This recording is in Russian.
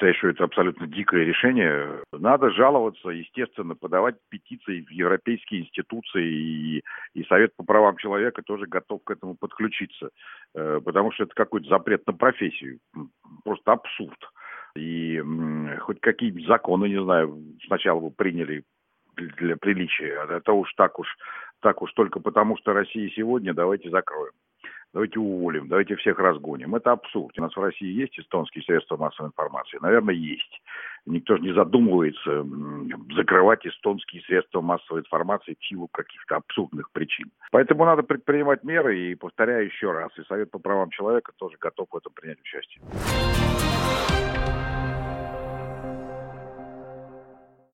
считаю, что это абсолютно дикое решение. Надо жаловаться, естественно, подавать петиции в европейские институции, и Совет по правам человека тоже готов к этому подключиться. Потому что это какой-то запрет на профессию. Просто абсурд. И хоть какие-нибудь законы, не знаю, сначала бы приняли для приличия. А это уж так уж только потому, что Россия сегодня, давайте закроем. Давайте уволим, давайте всех разгоним. Это абсурд. У нас в России есть эстонские средства массовой информации? Наверное, есть. Никто же не задумывается закрывать эстонские средства массовой информации в силу каких-то абсурдных причин. Поэтому надо предпринимать меры, и, повторяю еще раз, и Совет по правам человека тоже готов в этом принять участие.